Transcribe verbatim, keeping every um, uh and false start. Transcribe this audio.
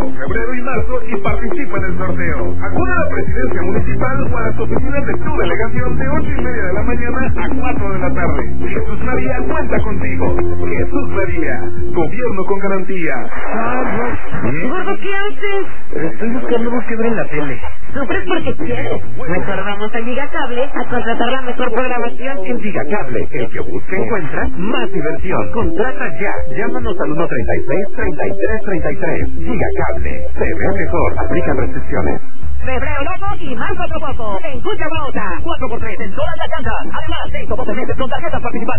febrero y marzo y participa en el sorteo. Acude a la presidencia municipal o a las oficinas de tu delegación de ocho y media de la mañana a cuatro de la tarde. Jesús María cuenta contigo. Jesús María, gobierno con garantía. Gordo, ¿qué haces? Estoy buscando algo que ver en la tele. Sufres porque quieres. Mejor vamos a Gigacable a contratar la mejor programación. En Gigacable, el que busca encuentra más diversión. Contrata ya. Llámanos al uno treinta y seis, treinta y tres treinta y tres. Gigacable. Se ve mejor. Aplican restricciones. Febrero loco y marzo poco. En Cucha Bauta. cuatro por tres en todas las canchas. Además, cinco por tres con tarjetas participantes.